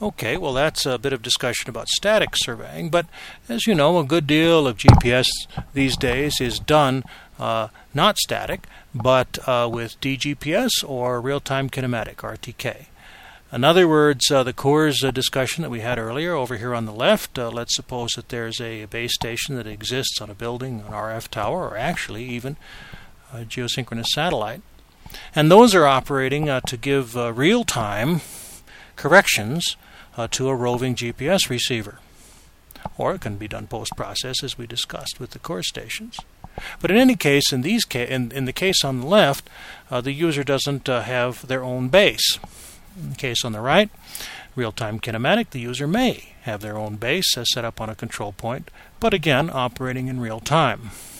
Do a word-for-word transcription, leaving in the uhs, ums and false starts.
Okay, well that's a bit of discussion about static surveying, but as you know, a good deal of G P S these days is done uh, not static, but uh, with D G P S or real-time kinematic, R T K. In other words, uh, the CORS uh, discussion that we had earlier over here on the left, uh, let's suppose that there's a base station that exists on a building, an R F tower, or actually even a geosynchronous satellite. And those are operating uh, to give uh, real-time corrections uh, to a roving G P S receiver. Or it can be done post-process, as we discussed with the CORS stations. But in any case, in, these ca- in, in the case on the left, uh, the user doesn't uh, have their own base. In the case on the right, real-time kinematic, the user may have their own base uh, set up on a control point, but again, operating in real time.